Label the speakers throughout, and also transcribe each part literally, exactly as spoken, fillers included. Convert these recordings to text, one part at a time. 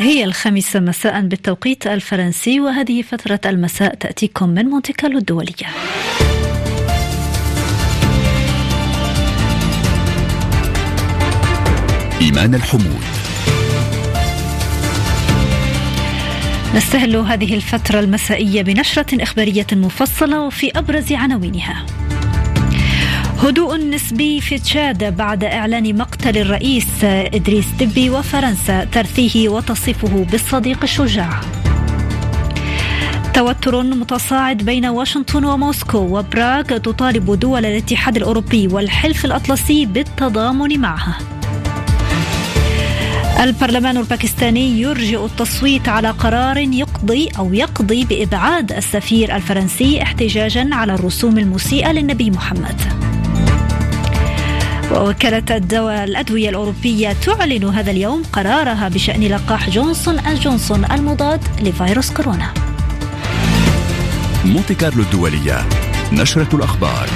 Speaker 1: هي الخامسة مساء بالتوقيت الفرنسي، وهذه فترة المساء تأتيكم من مونتي كارلو الدولية.
Speaker 2: إيمان الحمود.
Speaker 1: نستهل هذه الفترة المسائية بنشرة إخبارية مفصلة وفي أبرز عناوينها: هدوء نسبي في تشاد بعد إعلان مقتل الرئيس إدريس دبي، وفرنسا ترثيه وتصفه بالصديق الشجاع. توتر متصاعد بين واشنطن وموسكو، وبراغ تطالب دول الاتحاد الأوروبي والحلف الأطلسي بالتضامن معها. البرلمان الباكستاني يرجئ التصويت على قرار يقضي أو يقضي بإبعاد السفير الفرنسي احتجاجا على الرسوم المسيئة للنبي محمد. ووكالة الدواء الأدوية الأوروبية تعلن هذا اليوم قرارها بشأن لقاح جونسون أند جونسون المضاد لفيروس كورونا.
Speaker 2: مونتي كارلو الدولية، نشرة الأخبار.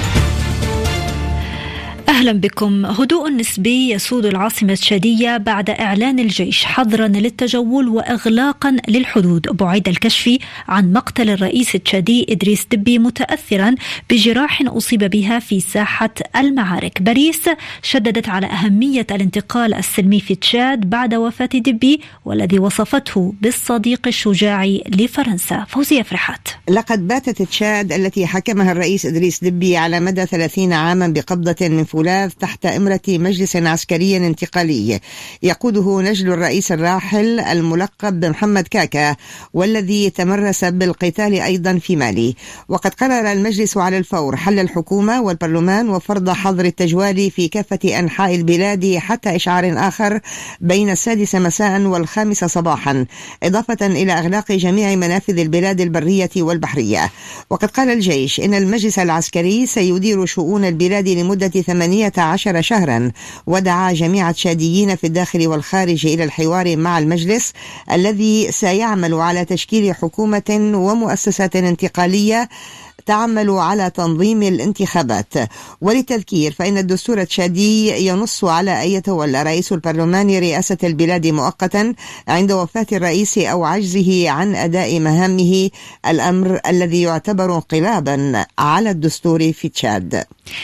Speaker 1: أهلا بكم. هدوء نسبي يسود العاصمة التشادية بعد إعلان الجيش حظرا للتجول وإغلاقا للحدود، بعيد الكشف عن مقتل الرئيس التشادي إدريس دبي متأثرا بجراح أصيب بها في ساحة المعارك. باريس شددت على أهمية الانتقال السلمي في تشاد بعد وفاة دبي، والذي وصفته بالصديق الشجاع لفرنسا. فوزية فرحات.
Speaker 3: لقد باتت تشاد التي حكمها الرئيس إدريس دبي على مدى ثلاثين عاما بقبضة من فولاذ تحت إمرة مجلس عسكري انتقالي يقوده نجل الرئيس الراحل الملقب بمحمد كاكا، والذي تمرس بالقتال أيضا في مالي. وقد قرر المجلس على الفور حل الحكومة والبرلمان وفرض حظر التجوال في كافة أنحاء البلاد حتى إشعار آخر بين السادسة مساء والخامسة صباحا، إضافة إلى إغلاق جميع منافذ البلاد البرية والبحرية. وقد قال الجيش إن المجلس العسكري سيدير شؤون البلاد لمدة ثمانية عشر شهرا، ودعا جميع التشاديين في الداخل والخارج إلى الحوار مع المجلس الذي سيعمل على تشكيل حكومة ومؤسسات انتقالية تعمل على تنظيم الانتخابات. وللتذكير فإن الدستور التشادي ينص على أن يتولى رئيس البرلمان رئاسة البلاد مؤقتا عند وفاة الرئيس أو عجزه عن أداء مهامه، الأمر الذي يعتبر انقلابا على الدستور في تشاد.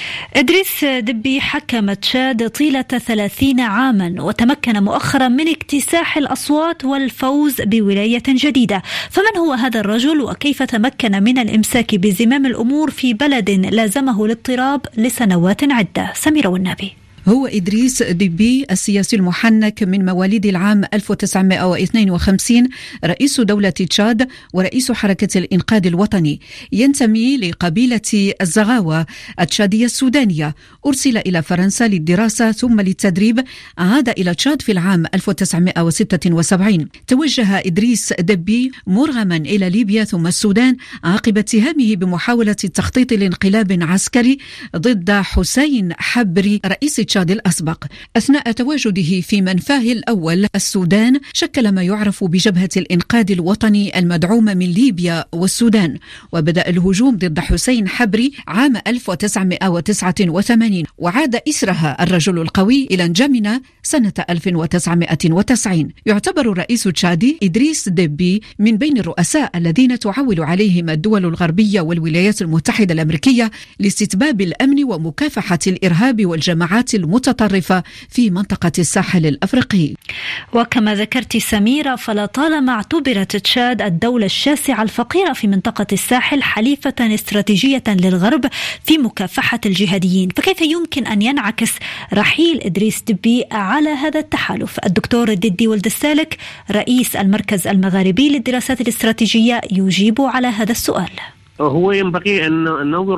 Speaker 1: إدريس دبي حكم تشاد طيلة ثلاثين عاما، وتمكن مؤخرا من اكتساح الأصوات والفوز بولاية جديدة. فمن هو هذا الرجل، وكيف تمكن من الإمساك بزمام الأمور في بلد لازمه الاضطراب لسنوات عدة؟ سميرة والنبي.
Speaker 4: هو إدريس دبي السياسي المحنك من مواليد العام ألف وتسعمائة واثنين وخمسين، رئيس دولة تشاد ورئيس حركة الإنقاذ الوطني. ينتمي لقبيلة الزغاوة التشادية السودانية. أرسل إلى فرنسا للدراسة ثم للتدريب، عاد إلى تشاد في العام ألف وتسعمائة وستة وسبعين. توجه إدريس دبي مرغما إلى ليبيا ثم السودان عقب اتهامه بمحاولة تخطيط لانقلاب عسكري ضد حسين حبري رئيس تشاد الأسبق. أثناء تواجده في منفاه الأول السودان، شكل ما يعرف بجبهة الإنقاذ الوطني المدعومة من ليبيا والسودان، وبدأ الهجوم ضد حسين حبري عام ألف وتسعمائة وتسعة وثمانين، وعاد إسرها الرجل القوي إلى نجمنا سنة ألف وتسعمائة وتسعين. يعتبر الرئيس تشادي إدريس دبي من بين الرؤساء الذين تعول عليهم الدول الغربية والولايات المتحدة الأمريكية لاستتباب الأمن ومكافحة الإرهاب والجماعات المتطرفة في منطقة الساحل الأفريقي.
Speaker 1: وكما ذكرت سميرة، فلطالما اعتبرت تشاد الدولة الشاسعة الفقيرة في منطقة الساحل حليفة استراتيجية للغرب في مكافحة الجهاديين. فكيف يمكن أن ينعكس رحيل إدريس دبي على هذا التحالف؟ الدكتور ديدي ولد السالك رئيس المركز المغاربي للدراسات الاستراتيجية يجيب على هذا السؤال.
Speaker 5: هو ينبغي أن ننظر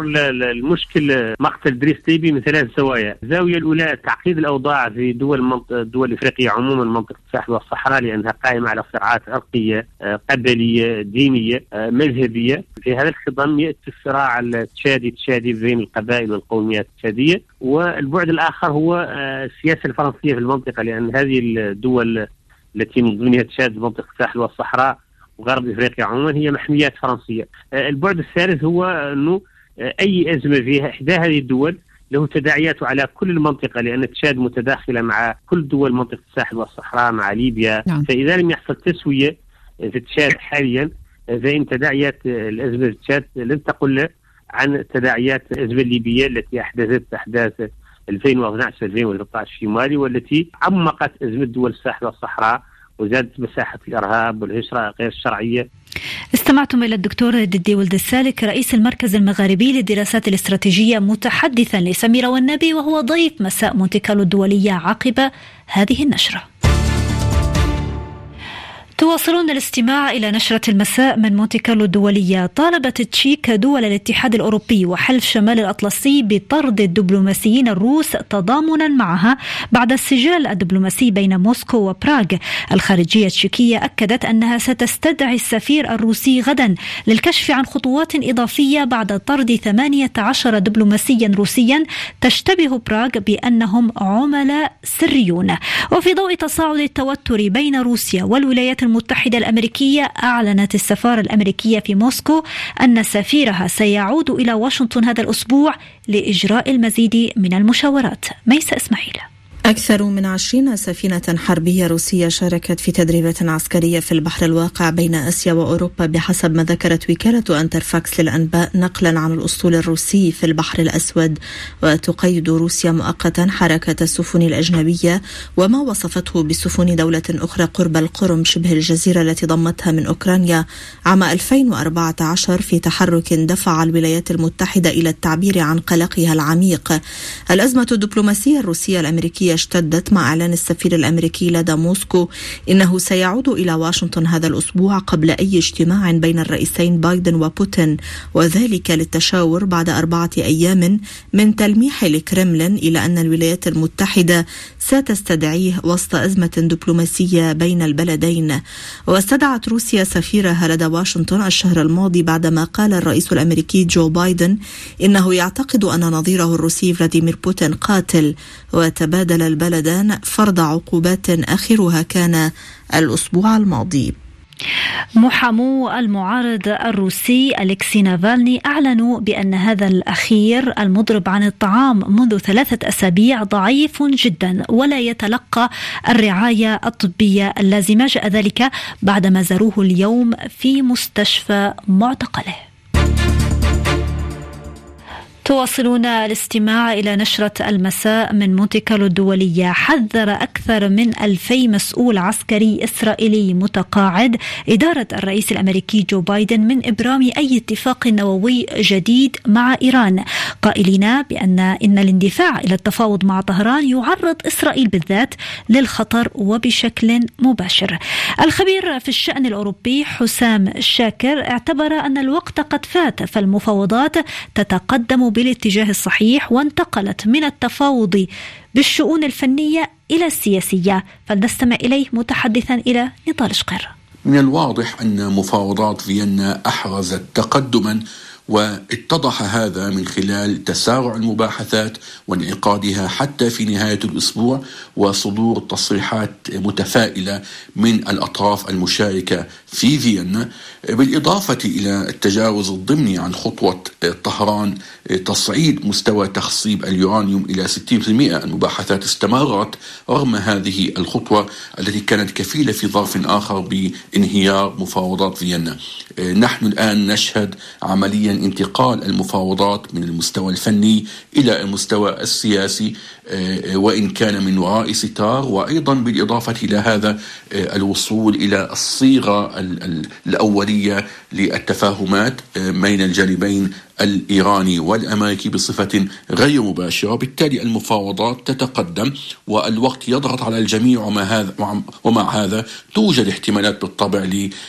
Speaker 5: للمشكل مقتل إدريس دبي من ثلاث زوايا. الزاوية الأولى تعقيد الأوضاع في دول الدول الإفريقية عموما، منطقة الساحل والصحراء، لأنها قائمة على صراعات عرقية قبلية دينية مذهبية. في هذا الخضم يأتي الصراع التشادي التشادي بين القبائل والقوميات التشادية. والبعد الآخر هو السياسة الفرنسية في المنطقة، لأن هذه الدول التي من ضمنها تشاد منطقة الساحل والصحراء وغرب إفريقيا عموما هي محميات فرنسية. البعد الثالث هو أنه أي أزمة فيها إحدى هذه الدول له تداعياته على كل المنطقة، لأن تشاد متداخلة مع كل دول منطقة الساحل والصحراء، مع ليبيا. نعم. فإذا لم يحصل تسوية في تشاد حاليا، فإن تداعيات الأزمة في تشاد لن تقل عن تداعيات الأزمة الليبية التي أحدثت أحداث ألفين واثني عشر ألفين وثلاثة عشر في مالي، والتي عمقت أزمة دول الساحل والصحراء وزادت مساحة الإرهاب والهجرة غير الشرعية.
Speaker 1: استمعتم إلى الدكتور ددي ولد السالك رئيس المركز المغاربي للدراسات الاستراتيجية متحدثا لسميرة والنبي، وهو ضيف مساء مونتي كارلو الدولية عقب هذه النشرة. تواصلون الاستماع إلى نشرة المساء من مونتي كارلو الدولية. طالبت تشيك دول الاتحاد الأوروبي وحلف شمال الأطلسي بطرد الدبلوماسيين الروس تضامنا معها بعد السجال الدبلوماسي بين موسكو وبراغ. الخارجية التشيكية أكدت أنها ستستدعي السفير الروسي غدا للكشف عن خطوات إضافية بعد طرد ثمانية عشر دبلوماسيا روسيا تشتبه براغ بأنهم عملاء سريون. وفي ضوء تصاعد التوتر بين روسيا والولايات المتحدة الأمريكية، أعلنت السفارة الأمريكية في موسكو أن سفيرها سيعود إلى واشنطن هذا الأسبوع لإجراء المزيد من المشاورات. ميس إسماعيل.
Speaker 6: أكثر من عشرين سفينة حربية روسية شاركت في تدريبات عسكرية في البحر الواقع بين آسيا وأوروبا بحسب ما ذكرت وكالة أنترفاكس للأنباء نقلا عن الأسطول الروسي في البحر الأسود. وتقيد روسيا مؤقتا حركة السفن الأجنبية وما وصفته بسفن دولة أخرى قرب القرم شبه الجزيرة التي ضمتها من أوكرانيا عام ألفين وأربعة عشر في تحرك دفع الولايات المتحدة إلى التعبير عن قلقها العميق. الأزمة الدبلوماسية الروسية الأمريكية اشتدت مع إعلان السفير الأمريكي لدى موسكو إنه سيعود إلى واشنطن هذا الأسبوع قبل أي اجتماع بين الرئيسين بايدن وبوتين، وذلك للتشاور بعد أربعة أيام من تلميح الكرملين إلى أن الولايات المتحدة ستستدعيه وسط أزمة دبلوماسية بين البلدين. واستدعت روسيا سفيرها لدى واشنطن الشهر الماضي بعدما قال الرئيس الأمريكي جو بايدن إنه يعتقد أن نظيره الروسي فلاديمير بوتين قاتل، وتبادل البلدان فرض عقوبات آخرها كان الأسبوع الماضي.
Speaker 1: محامو المعارض الروسي أليكسي نافالني أعلنوا بأن هذا الأخير المضرب عن الطعام منذ ثلاثة أسابيع ضعيف جدا ولا يتلقى الرعاية الطبية اللازمة. جاء ذلك بعدما زاروه اليوم في مستشفى معتقله. تواصلون الاستماع إلى نشرة المساء من مونتي كارلو الدولية. حذر أكثر من ألفي مسؤول عسكري إسرائيلي متقاعد إدارة الرئيس الأمريكي جو بايدن من إبرام أي اتفاق نووي جديد مع إيران، قائلين بأن إن الاندفاع إلى التفاوض مع طهران يعرض إسرائيل بالذات للخطر وبشكل مباشر. الخبير في الشأن الأوروبي حسام شاكر اعتبر أن الوقت قد فات، فالمفاوضات تتقدم بالاتجاه الصحيح وانتقلت من التفاوض بالشؤون الفنية إلى السياسية. فلنستمع إليه متحدثا إلى نضال شقير.
Speaker 7: من الواضح أن مفاوضات فيينا أحرزت تقدما، واتضح هذا من خلال تسارع المباحثات وانعقادها حتى في نهاية الأسبوع وصدور تصريحات متفائلة من الأطراف المشاركة في فيينا، بالإضافة إلى التجاوز الضمني عن خطوة طهران تصعيد مستوى تخصيب اليورانيوم إلى ستين بالمئة. المباحثات استمرت رغم هذه الخطوة التي كانت كفيلة في ظرف آخر بانهيار مفاوضات فيينا. نحن الآن نشهد عمليا انتقال المفاوضات من المستوى الفني إلى المستوى السياسي، وإن كان من وراء ستار، وأيضا بالإضافة إلى هذا الوصول إلى الصيغة الأولية للتفاهمات بين الجانبين الإيراني والأمريكي بصفة غير مباشرة. بالتالي المفاوضات تتقدم والوقت يضغط على الجميع، ومع هذا ومع هذا توجد احتمالات بالطبع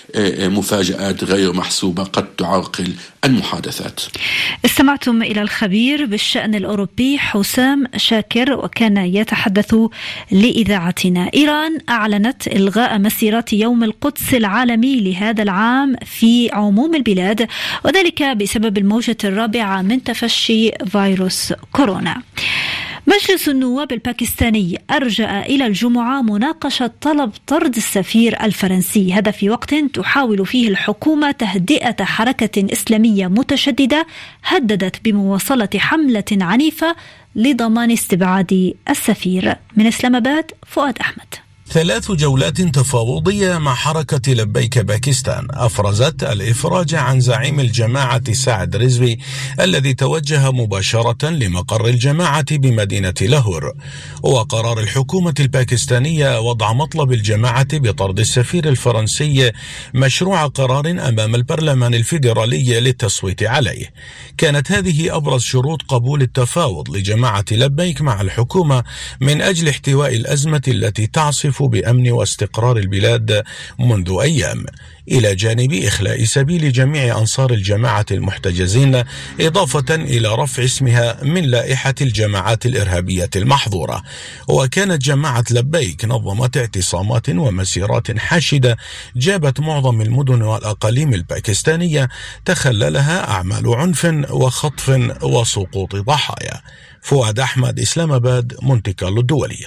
Speaker 7: لمفاجآت غير محسوبة قد تعرقل المحادثات.
Speaker 1: استمعتم إلى الخبير بالشأن الأوروبي حسام شاكر وكان يتحدث لإذاعتنا. إيران أعلنت إلغاء مسيرات يوم القدس العالمي لهذا العام في عموم البلاد، وذلك بسبب الموجة الرابعة من تفشي فيروس كورونا. مجلس النواب الباكستاني أرجأ إلى الجمعة مناقشة طلب طرد السفير الفرنسي، هذا في وقت تحاول فيه الحكومة تهدئة حركة إسلامية متشددة هددت بمواصلة حملة عنيفة لضمان استبعاد السفير. من إسلام آباد فؤاد أحمد.
Speaker 8: ثلاث جولات تفاوضية مع حركة لبيك باكستان أفرزت الإفراج عن زعيم الجماعة سعد رزوي الذي توجه مباشرة لمقر الجماعة بمدينة لاهور، وقرار الحكومة الباكستانية وضع مطلب الجماعة بطرد السفير الفرنسي مشروع قرار أمام البرلمان الفيدرالي للتصويت عليه. كانت هذه أبرز شروط قبول التفاوض لجماعة لبيك مع الحكومة من أجل احتواء الأزمة التي تعصف بأمن واستقرار البلاد منذ أيام، إلى جانب إخلاء سبيل جميع أنصار الجماعة المحتجزين، إضافة إلى رفع اسمها من لائحة الجماعات الإرهابية المحظورة. وكانت جماعة لبيك نظمت اعتصامات ومسيرات حاشدة جابت معظم المدن والأقاليم الباكستانية تخللها أعمال عنف وخطف وسقوط ضحايا. فؤاد أحمد، إسلام آباد، مونتي كارلو الدولية.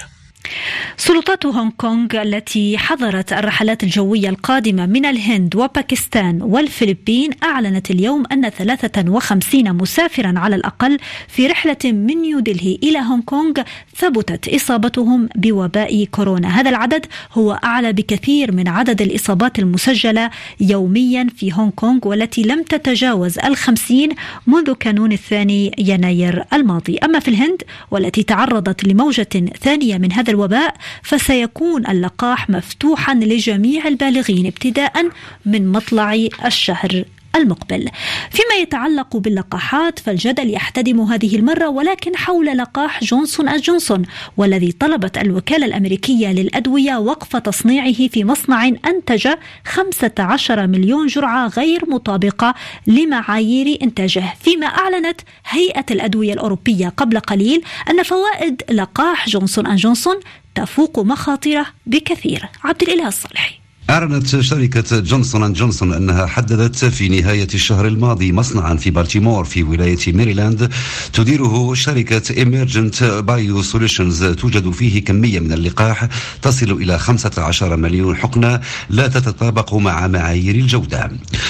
Speaker 1: سلطات هونغ كونغ التي حظرت الرحلات الجوية القادمة من الهند وباكستان والفلبين أعلنت اليوم أن ثلاثة وخمسين مسافرا على الأقل في رحلة من نيودلهي إلى هونغ كونغ ثبتت إصابتهم بوباء كورونا. هذا العدد هو أعلى بكثير من عدد الإصابات المسجلة يوميا في هونغ كونغ، والتي لم تتجاوز الخمسين منذ كانون الثاني يناير الماضي. أما في الهند والتي تعرضت لموجة ثانية من هذا الوباء فسيكون اللقاح مفتوحا لجميع البالغين ابتداء من مطلع الشهر المقبل. فيما يتعلق باللقاحات فالجدل يحتدم هذه المرة ولكن حول لقاح جونسون أند جونسون، والذي طلبت الوكالة الأمريكية للأدوية وقف تصنيعه في مصنع أنتج خمسة عشر مليون جرعة غير مطابقة لمعايير إنتاجه. فيما أعلنت هيئة الأدوية الأوروبية قبل قليل أن فوائد لقاح جونسون أند جونسون تفوق مخاطره بكثير. عبد الإله الصالحي.
Speaker 9: أعلنت شركة جونسون أند جونسون أنها حددت في نهاية الشهر الماضي مصنعا في بالتيمور في ولاية ميريلاند تديره شركة إيميرجنت بايو سوليوشنز توجد فيه كمية من اللقاح تصل إلى خمسة عشر مليون حقنة لا تتطابق مع معايير الجودة.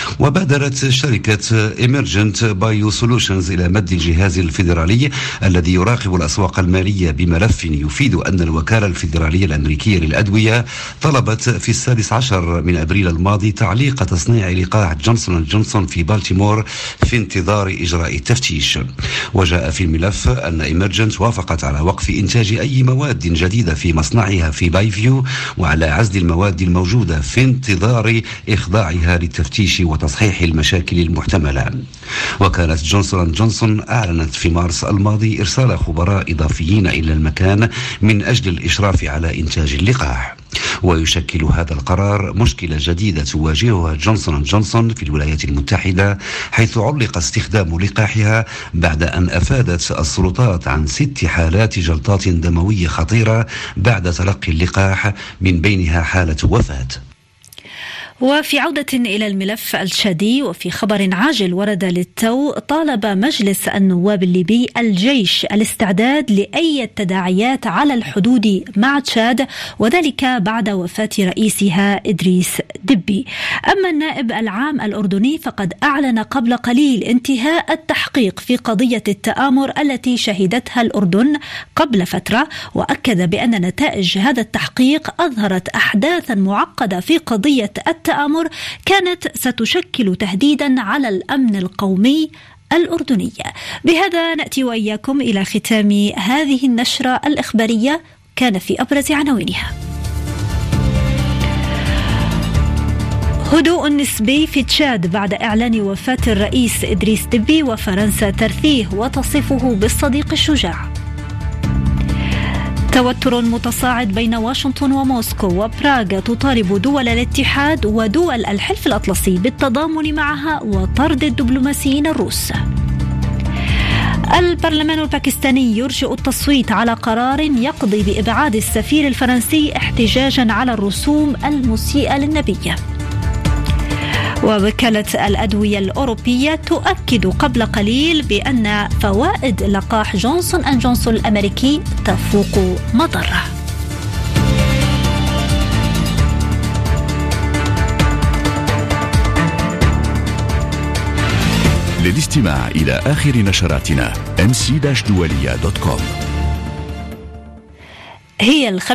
Speaker 9: وبادرت شركة إيميرجنت بايو سوليوشنز إلى مد الجهاز الفيدرالي الذي يراقب الأسواق المالية بملف يفيد أن الوكالة الفيدرالية الأمريكية للأدوية طلبت في السادس عشر من أبريل الماضي تعليق تصنيع لقاح جونسون أند جونسون في بالتيمور في انتظار إجراء التفتيش. وجاء في الملف أن إيمرجنت وافقت على وقف إنتاج أي مواد جديدة في مصنعها في بايفيو وعلى عزل المواد الموجودة في انتظار إخضاعها للتفتيش وتصحيح المشاكل المحتملة. وكانت جونسون أند جونسون أعلنت في مارس الماضي إرسال خبراء إضافيين إلى المكان من أجل الإشراف على إنتاج اللقاح. ويشكل هذا القرار مشكلة جديدة تواجهها جونسون أند جونسون في الولايات المتحدة، حيث علق استخدام لقاحها بعد أن أفادت السلطات عن ست حالات جلطات دموية خطيرة بعد تلقي اللقاح، من بينها حالة وفاة.
Speaker 1: وفي عودة إلى الملف التشادي وفي خبر عاجل ورد للتو، طالب مجلس النواب الليبي الجيش الاستعداد لأي تداعيات على الحدود مع تشاد، وذلك بعد وفاة رئيسها إدريس دبي. أما النائب العام الأردني فقد أعلن قبل قليل انتهاء التحقيق في قضية التآمر التي شهدتها الأردن قبل فترة، وأكد بأن نتائج هذا التحقيق أظهرت أحداثا معقدة في قضية التآمر التآمر كانت ستشكل تهديدا على الأمن القومي الأردني. بهذا نأتي وإياكم إلى ختام هذه النشرة الإخبارية، كان في أبرز عناوينها: هدوء نسبي في تشاد بعد إعلان وفاة الرئيس إدريس دبي، وفرنسا ترثيه وتصفه بالصديق الشجاع. توتر متصاعد بين واشنطن وموسكو، وبراغ تطالب دول الاتحاد ودول الحلف الأطلسي بالتضامن معها وطرد الدبلوماسيين الروس. البرلمان الباكستاني يرجئ التصويت على قرار يقضي بإبعاد السفير الفرنسي احتجاجا على الرسوم المسيئة للنبي. ووكالة الأدوية الأوروبية تؤكد قبل قليل بأن فوائد لقاح جونسون أند جونسون الأمريكي تفوق مضره.
Speaker 2: للاستماع إلى آخر نشراتنا إم سي دولية دوت كوم.
Speaker 1: هي